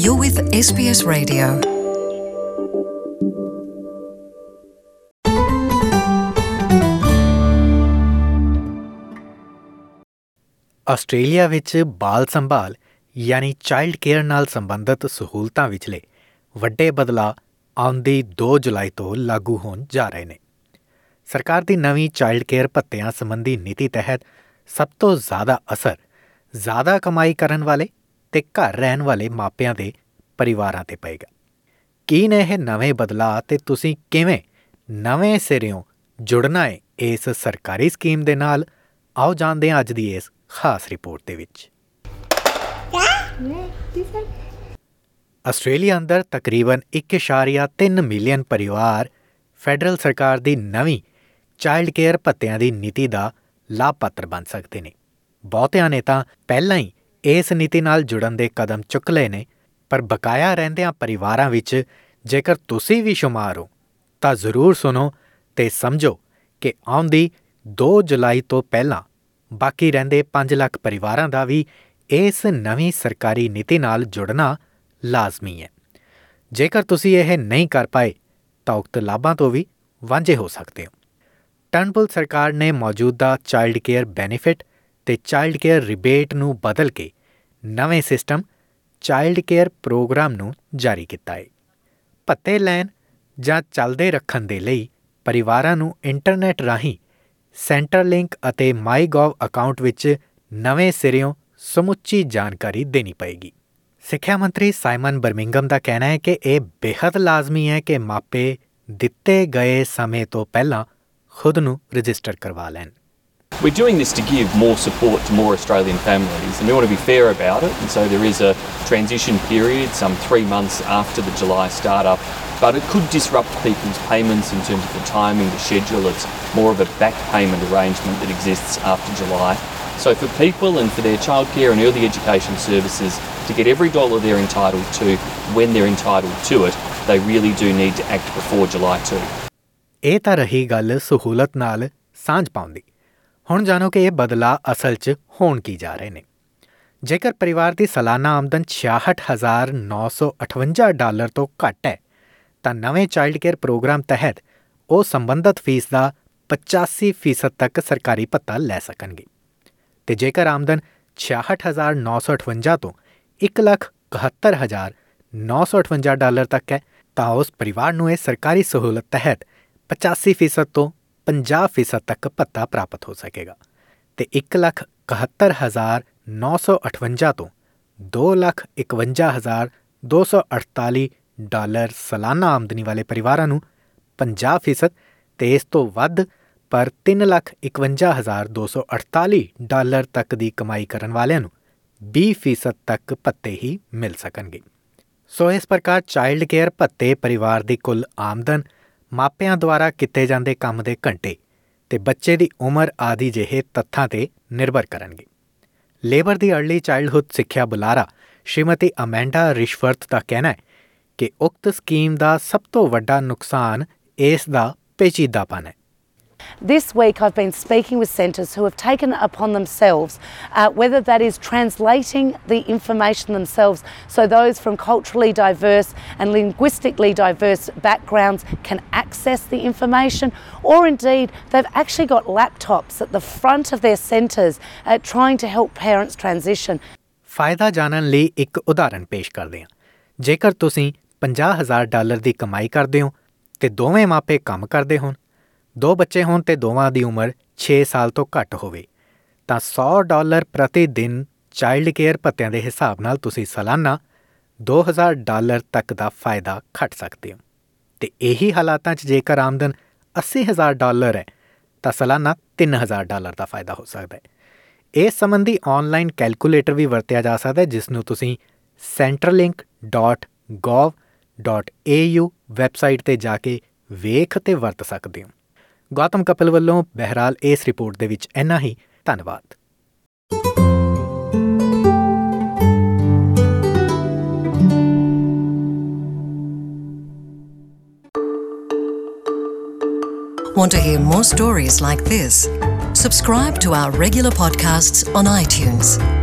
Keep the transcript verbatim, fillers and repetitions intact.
You're with S B S Radio. Australia ਵਿੱਚ ਬਾਲ ਸੰਭਾਲ ਯਾਨੀ ਚਾਈਲਡ ਕੇਅਰ ਨਾਲ ਸੰਬੰਧਿਤ ਸਹੂਲਤਾਂ ਵਿਚਲੇ ਵੱਡੇ ਬਦਲਾਅ ਆਉਂਦੀ ਦੋ ਜੁਲਾਈ ਤੋਂ ਲਾਗੂ ਹੋਣ ਜਾ ਰਹੇ ਨੇ। ਸਰਕਾਰ ਦੀ ਨਵੀਂ ਚਾਈਲਡ ਕੇਅਰ ਭੱਤਿਆਂ ਸੰਬੰਧੀ ਨੀਤੀ ਤਹਿਤ ਸਭ ਤੋਂ ਜ਼ਿਆਦਾ ਅਸਰ ਜ਼ਿਆਦਾ ਕਮਾਈ ਕਰਨ ਵਾਲੇ ਤੇ ਘਰ ਰਹਿਣ ਵਾਲੇ ਮਾਪਿਆਂ ਦੇ ਪਰਿਵਾਰਾਂ 'ਤੇ ਪਏਗਾ। ਕੀ ਨੇ ਇਹ ਨਵੇਂ ਬਦਲਾਅ ਅਤੇ ਤੁਸੀਂ ਕਿਵੇਂ ਨਵੇਂ ਸਿਰਿਓਂ ਜੁੜਨਾ ਹੈ ਇਸ ਸਰਕਾਰੀ ਸਕੀਮ ਦੇ ਨਾਲ? ਆਓ ਜਾਣਦੇ ਹਾਂ ਅੱਜ ਦੀ ਇਸ ਖਾਸ ਰਿਪੋਰਟ ਦੇ ਵਿੱਚ। ਆਸਟ੍ਰੇਲੀਆ ਅੰਦਰ ਤਕਰੀਬਨ ਇੱਕ ਇਸ਼ਾਰੀਆ ਤਿੰਨ ਮਿਲੀਅਨ ਪਰਿਵਾਰ ਫੈਡਰਲ ਸਰਕਾਰ ਦੀ ਨਵੀਂ ਚਾਈਲਡ ਕੇਅਰ ਭੱਤਿਆਂ ਦੀ ਨੀਤੀ ਦਾ ਲਾਭਪਾਤਰ ਬਣ ਸਕਦੇ ਨੇ। ਬਹੁਤਿਆਂ ਨੇ ਤਾਂ ਪਹਿਲਾਂ ਹੀ ਇਸ ਨੀਤੀ ਨਾਲ ਜੁੜਨ ਦੇ ਕਦਮ ਚੁੱਕ ਲਏ ਨੇ, ਪਰ ਬਕਾਇਆ ਰਹਿੰਦਿਆਂ ਪਰਿਵਾਰਾਂ ਵਿੱਚ ਜੇਕਰ ਤੁਸੀਂ ਵੀ ਸ਼ੁਮਾਰ ਹੋ ਤਾਂ ਜ਼ਰੂਰ ਸੁਣੋ ਅਤੇ ਸਮਝੋ ਕਿ ਆਉਂਦੀ ਦੋ ਜੁਲਾਈ ਤੋਂ ਪਹਿਲਾਂ ਬਾਕੀ ਰਹਿੰਦੇ ਪੰਜ ਲੱਖ ਪਰਿਵਾਰਾਂ ਦਾ ਵੀ ਇਸ ਨਵੀਂ ਸਰਕਾਰੀ ਨੀਤੀ ਨਾਲ ਜੁੜਨਾ ਲਾਜ਼ਮੀ ਹੈ। ਜੇਕਰ ਤੁਸੀਂ ਇਹ ਨਹੀਂ ਕਰ ਪਾਏ ਤਾਂ ਉਕਤ ਲਾਭਾਂ ਤੋਂ ਵੀ ਵਾਂਝੇ ਹੋ ਸਕਦੇ ਹੋ। ਟਰਨਬੁਲ ਸਰਕਾਰ ਨੇ ਮੌਜੂਦਾ ਚਾਈਲਡ ਕੇਅਰ ਬੈਨੀਫਿਟ ਅਤੇ ਚਾਈਲਡ ਕੇਅਰ ਰਿਬੇਟ ਨੂੰ ਬਦਲ ਕੇ ਨਵੇਂ ਸਿਸਟਮ ਚਾਈਲਡ ਕੇਅਰ ਪ੍ਰੋਗਰਾਮ ਨੂੰ ਜਾਰੀ ਕੀਤਾ ਹੈ। ਭੱਤੇ ਲੈਣ ਜਾਂ ਚੱਲਦੇ ਰੱਖਣ ਦੇ ਲਈ ਪਰਿਵਾਰਾਂ ਨੂੰ ਇੰਟਰਨੈੱਟ ਰਾਹੀਂ ਸੈਂਟਰਲਿੰਕ ਅਤੇ ਮਾਈ ਗੋਵ ਅਕਾਊਂਟ ਵਿੱਚ ਨਵੇਂ ਸਿਰਿਓਂ ਸਮੁੱਚੀ ਜਾਣਕਾਰੀ ਦੇਣੀ ਪਏਗੀ। ਸਿੱਖਿਆ ਮੰਤਰੀ ਸਾਈਮਨ ਬਰਮਿੰਘਮ ਦਾ ਕਹਿਣਾ ਹੈ ਕਿ ਇਹ ਬੇਹੱਦ ਲਾਜ਼ਮੀ ਹੈ ਕਿ ਮਾਪੇ ਦਿੱਤੇ ਗਏ ਸਮੇਂ ਤੋਂ ਪਹਿਲਾਂ ਖੁਦ ਨੂੰ ਰਜਿਸਟਰ ਕਰਵਾ ਲੈਣ। We're doing this to give more support to more Australian families, and we want to be fair about it, and so there is a transition period, some three months after the July start-up, but it could disrupt people's payments in terms of the timing, the schedule. It's more of a back payment arrangement that exists after July. So for people and for their childcare and early education services to get every dollar they're entitled to when they're entitled to it, they really do need to act before July second. ਇਹ ਤਾਂ ਰਹੀ ਗੱਲ ਸਹੂਲਤ ਨਾਲ ਸਾਂਝ ਪਾਉਣ ਦੀ। ਹੁਣ ਜਾਣੋ ਕਿ ਇਹ ਬਦਲਾਅ ਅਸਲ 'ਚ ਹੋਣ ਕੀ ਜਾ ਰਹੇ ਨੇ। ਜੇਕਰ ਪਰਿਵਾਰ ਦੀ ਸਾਲਾਨਾ ਆਮਦਨ ਛਿਆਹਠ ਹਜ਼ਾਰ ਨੌ ਸੌ ਅਠਵੰਜਾ ਡਾਲਰ ਤੋਂ ਘੱਟ ਹੈ ਤਾਂ ਨਵੇਂ ਚਾਈਲਡ ਕੇਅਰ ਪ੍ਰੋਗਰਾਮ ਤਹਿਤ ਉਹ ਸੰਬੰਧਿਤ ਫੀਸ ਦਾ ਪਚਾਸੀ ਫੀਸਦ ਤੱਕ ਸਰਕਾਰੀ ਭੱਤਾ ਲੈ ਸਕਣਗੇ। ਅਤੇ ਜੇਕਰ ਆਮਦਨ ਛਿਆਹਠ ਹਜ਼ਾਰ ਨੌ ਸੌ ਅਠਵੰਜਾ ਤੋਂ ਇੱਕ ਲੱਖ ਇਕਹੱਤਰ ਹਜ਼ਾਰ ਨੌ ਸੌ ਅਠਵੰਜਾ ਡਾਲਰ ਤੱਕ ਹੈ ਤਾਂ ਉਸ ਪਰਿਵਾਰ ਨੂੰ ਇਹ ਸਰਕਾਰੀ ਸਹੂਲਤ ਤਹਿਤ ਪਚਾਸੀ ਫੀਸਦ ਤੋਂ ਪੰਜਾਹ ਫੀਸਦ ਤੱਕ ਭੱਤਾ ਪ੍ਰਾਪਤ ਹੋ ਸਕੇਗਾ। ਅਤੇ ਇੱਕ ਲੱਖ ਇਕਹੱਤਰ ਹਜ਼ਾਰ ਨੌ ਸੌ ਅਠਵੰਜਾ ਤੋਂ ਦੋ ਲੱਖ ਇਕਵੰਜਾ ਹਜ਼ਾਰ ਦੋ ਸੌ ਅਠਤਾਲੀ ਡਾਲਰ ਸਾਲਾਨਾ ਆਮਦਨੀ ਵਾਲੇ ਪਰਿਵਾਰਾਂ ਨੂੰ ਪੰਜਾਹ ਫੀਸਦ ਅਤੇ ਇਸ ਤੋਂ ਵੱਧ ਪਰ ਤਿੰਨ ਲੱਖ ਇਕਵੰਜਾ ਹਜ਼ਾਰ ਦੋ ਸੌ ਅਠਤਾਲੀ ਡਾਲਰ ਤੱਕ ਦੀ ਕਮਾਈ ਕਰਨ ਵਾਲਿਆਂ ਨੂੰ ਵੀਹ ਫੀਸਦ ਤੱਕ ਭੱਤੇ ਹੀ ਮਿਲ ਸਕਣਗੇ। ਸੋ ਇਸ ਪ੍ਰਕਾਰ ਚਾਈਲਡ ਕੇਅਰ ਭੱਤੇ ਪਰਿਵਾਰ ਦੀ ਕੁੱਲ ਆਮਦਨ, ਮਾਪਿਆਂ ਦੁਆਰਾ ਕੀਤੇ ਜਾਂਦੇ ਕੰਮ ਦੇ ਘੰਟੇ ਅਤੇ ਬੱਚੇ ਦੀ ਉਮਰ ਆਦਿ ਜਿਹੇ ਤੱਥਾਂ 'ਤੇ ਨਿਰਭਰ ਕਰਨਗੇ। ਲੇਬਰ ਦੀ ਅਰਲੀ ਚਾਈਲਡਹੁੱਡ ਸਿੱਖਿਆ ਬੁਲਾਰਾ ਸ਼੍ਰੀਮਤੀ ਅਮੈਂਡਾ ਰਿਸ਼ਵਰਥ ਦਾ ਕਹਿਣਾ ਹੈ ਕਿ ਉਕਤ ਸਕੀਮ ਦਾ ਸਭ ਤੋਂ ਵੱਡਾ ਨੁਕਸਾਨ ਇਸ ਦਾ ਪੇਚੀਦਾਪਨ ਹੈ। This week I've been speaking with centres who have taken it upon themselves, uh, whether that is translating the information themselves so those from culturally diverse and linguistically diverse backgrounds can access the information, or indeed they've actually got laptops at the front of their centres uh, trying to help parents transition. ਫਾਇਦਾ ਜਾਣਨ ਲਈ ਇੱਕ ਉਦਾਹਰਨ ਪੇਸ਼ ਕਰਦੇ ਹਾਂ। ਜੇਕਰ ਤੁਸੀਂ ਪੰਜਾਹ ਹਜ਼ਾਰ ਡਾਲਰ ਦੀ ਕਮਾਈ ਕਰਦੇ ਹੋ ਅਤੇ ਦੋਵੇਂ ਮਾਪੇ ਕੰਮ ਕਰਦੇ ਹੋਣ, ਦੋ ਬੱਚੇ ਹੋਣ ਅਤੇ ਦੋਵਾਂ ਦੀ ਉਮਰ ਛੇ ਸਾਲ ਤੋਂ ਘੱਟ ਹੋਵੇ ਤਾਂ ਸੌ ਡਾਲਰ ਪ੍ਰਤੀ ਦਿਨ ਚਾਈਲਡ ਕੇਅਰ ਭੱਤਿਆਂ ਦੇ ਹਿਸਾਬ ਨਾਲ ਤੁਸੀਂ ਸਾਲਾਨਾ ਦੋ ਹਜ਼ਾਰ ਡਾਲਰ ਤੱਕ ਦਾ ਫਾਇਦਾ ਖੱਟ ਸਕਦੇ ਹੋ। ਅਤੇ ਇਹੀ ਹਾਲਾਤਾਂ 'ਚ ਜੇਕਰ ਆਮਦਨ ਅੱਸੀ ਹਜ਼ਾਰ ਡਾਲਰ ਹੈ ਤਾਂ ਸਾਲਾਨਾ ਤਿੰਨ ਹਜ਼ਾਰ ਡਾਲਰ ਦਾ ਫਾਇਦਾ ਹੋ ਸਕਦਾ ਹੈ। ਇਸ ਸੰਬੰਧੀ ਔਨਲਾਈਨ ਕੈਲਕੂਲੇਟਰ ਵੀ ਵਰਤਿਆ ਜਾ ਸਕਦਾ ਜਿਸ ਨੂੰ ਤੁਸੀਂ Centrelink dot gov dot A U website 'ਤੇ ਜਾ ਕੇ ਵੇਖ ਅਤੇ ਵਰਤ ਸਕਦੇ ਹੋ। ਗੌਤਮ ਕਪਿਲ ਵੱਲੋਂ ਬਹਿਰਾਲ ਇਸ ਰਿਪੋਰਟ ਦੇ ਵਿੱਚ ਇੰਨਾ ਹੀ। ਧੰਨਵਾਦ। Want to hear more stories like this? Subscribe to our regular podcasts on iTunes.